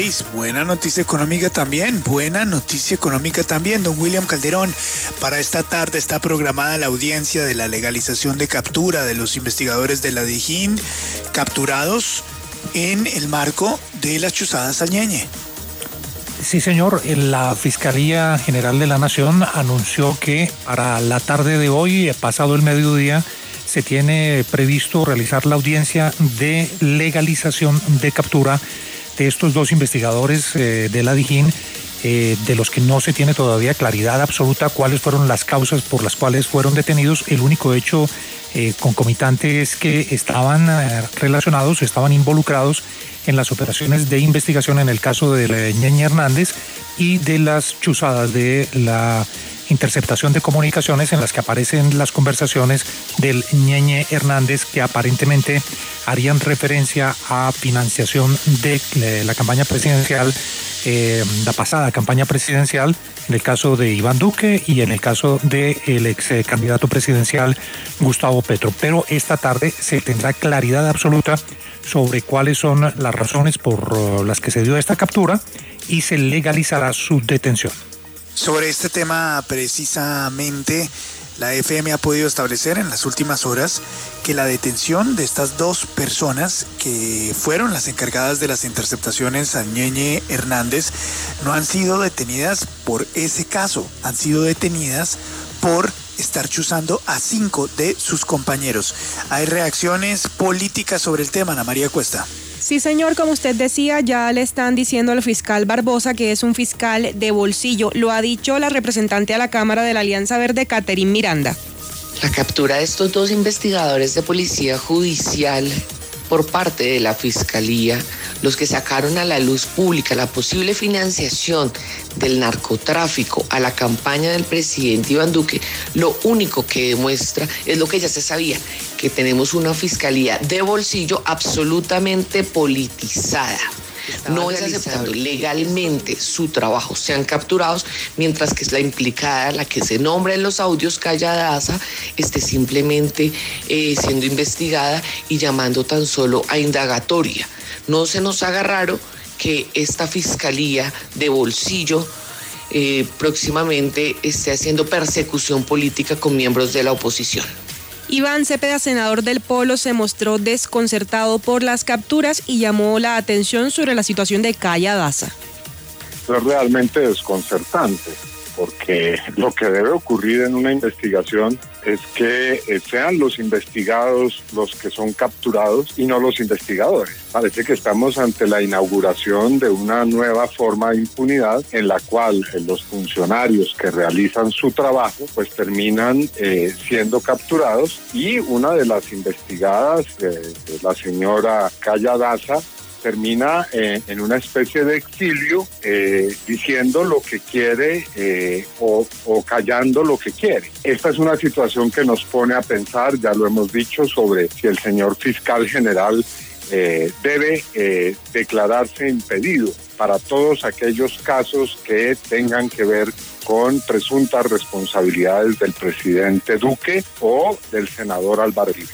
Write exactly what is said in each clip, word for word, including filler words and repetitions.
Buena noticia económica también, buena noticia económica también, don William Calderón. Para esta tarde está programada la audiencia de la legalización de captura de los investigadores de la Dijín capturados en el marco de las chuzadas al Ñeñe. Sí, señor. La Fiscalía General de la Nación anunció que para la tarde de hoy, pasado el mediodía, se tiene previsto realizar la audiencia de legalización de captura de estos dos investigadores eh, de la Dijín, eh, de los que no se tiene todavía claridad absoluta cuáles fueron las causas por las cuales fueron detenidos. El único hecho eh, concomitante es que estaban eh, relacionados, estaban involucrados en las operaciones de investigación en el caso de Ñeñe Hernández y de las chuzadas de la interceptación de comunicaciones en las que aparecen las conversaciones del Ñeñe Hernández que aparentemente harían referencia a financiación de la campaña presidencial, eh, la pasada campaña presidencial, en el caso de Iván Duque y en el caso del ex candidato presidencial Gustavo Petro. Pero esta tarde se tendrá claridad absoluta sobre cuáles son las razones por las que se dio esta captura y se legalizará su detención. Sobre este tema precisamente, la F M ha podido establecer en las últimas horas que la detención de estas dos personas que fueron las encargadas de las interceptaciones a Ñeñe Hernández no han sido detenidas por ese caso, han sido detenidas por estar chuzando a cinco de sus compañeros. Hay reacciones políticas sobre el tema, Ana María Cuesta. Sí, señor, como usted decía, ya le están diciendo al fiscal Barbosa que es un fiscal de bolsillo. Lo ha dicho la representante a la Cámara de la Alianza Verde, Catherine Miranda. La captura de estos dos investigadores de policía judicial por parte de la Fiscalía, los que sacaron a la luz pública la posible financiación del narcotráfico a la campaña del presidente Iván Duque, lo único que demuestra es lo que ya se sabía, que tenemos una fiscalía de bolsillo absolutamente politizada. No es aceptable legalmente su trabajo. Sean capturados, mientras que es la implicada, la que se nombra en los audios, Calla Daza, esté simplemente eh, siendo investigada y llamando tan solo a indagatoria. No se nos haga raro que esta fiscalía de bolsillo eh, próximamente esté haciendo persecución política con miembros de la oposición. Iván Cepeda, senador del Polo, se mostró desconcertado por las capturas y llamó la atención sobre la situación de Calla Daza. Es realmente desconcertante, porque lo que debe ocurrir en una investigación es que sean los investigados los que son capturados y no los investigadores. Parece que estamos ante la inauguración de una nueva forma de impunidad en la cual los funcionarios que realizan su trabajo pues terminan eh, siendo capturados, y una de las investigadas, eh, la señora Calla Daza, termina eh, en una especie de exilio eh, diciendo lo que quiere eh, o, o callando lo que quiere. Esta es una situación que nos pone a pensar, ya lo hemos dicho, sobre si el señor fiscal general eh, debe eh, declararse impedido para todos aquellos casos que tengan que ver con presuntas responsabilidades del presidente Duque o del senador Álvaro Uribe.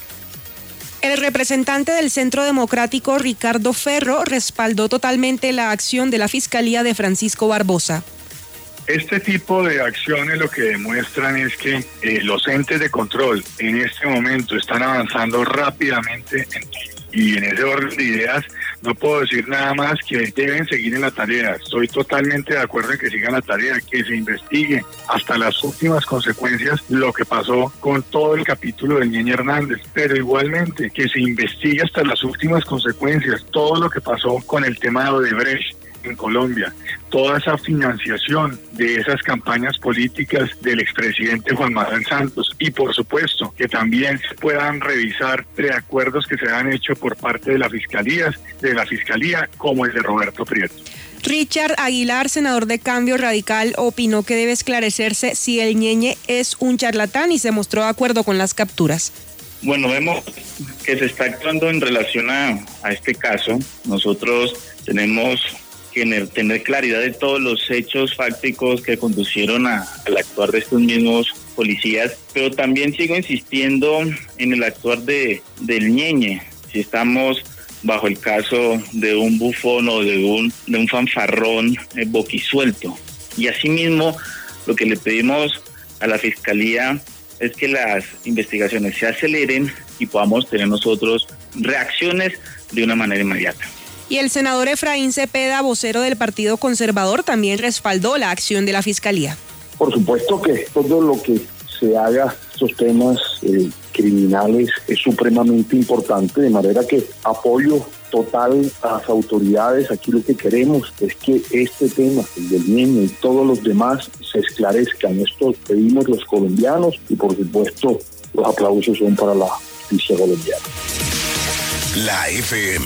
El representante del Centro Democrático, Ricardo Ferro, respaldó totalmente la acción de la Fiscalía de Francisco Barbosa. Este tipo de acciones lo que demuestran es que eh, los entes de control en este momento están avanzando rápidamente en, y en ese orden de ideas no puedo decir nada más que deben seguir en la tarea. Estoy totalmente de acuerdo en que sigan la tarea, que se investigue hasta las últimas consecuencias lo que pasó con todo el capítulo del Ñeñe Hernández, pero igualmente que se investigue hasta las últimas consecuencias todo lo que pasó con el tema de Odebrecht en Colombia, toda esa financiación de esas campañas políticas del expresidente Juan Manuel Santos, y por supuesto que también se puedan revisar preacuerdos que se han hecho por parte de la Fiscalía, de la Fiscalía como el de Roberto Prieto. Richard Aguilar, senador de Cambio Radical, opinó que debe esclarecerse si el Ñeñe es un charlatán y se mostró de acuerdo con las capturas. Bueno, vemos que se está actuando en relación a, a este caso. Nosotros tenemos que tener claridad de todos los hechos fácticos que conducieron a, al actuar de estos mismos policías, pero también sigo insistiendo en el actuar de del Ñeñe. Si estamos bajo el caso de un bufón o de un, de un fanfarrón eh, boquisuelto. Y asimismo, lo que le pedimos a la Fiscalía es que las investigaciones se aceleren y podamos tener nosotros reacciones de una manera inmediata. Y el senador Efraín Cepeda, vocero del Partido Conservador, también respaldó la acción de la Fiscalía. Por supuesto que todo lo que se haga estos temas eh, criminales es supremamente importante, de manera que apoyo total a las autoridades. Aquí lo que queremos es que este tema, el del niño y todos los demás, se esclarezcan. Esto pedimos los colombianos y por supuesto los aplausos son para la justicia colombiana. La F M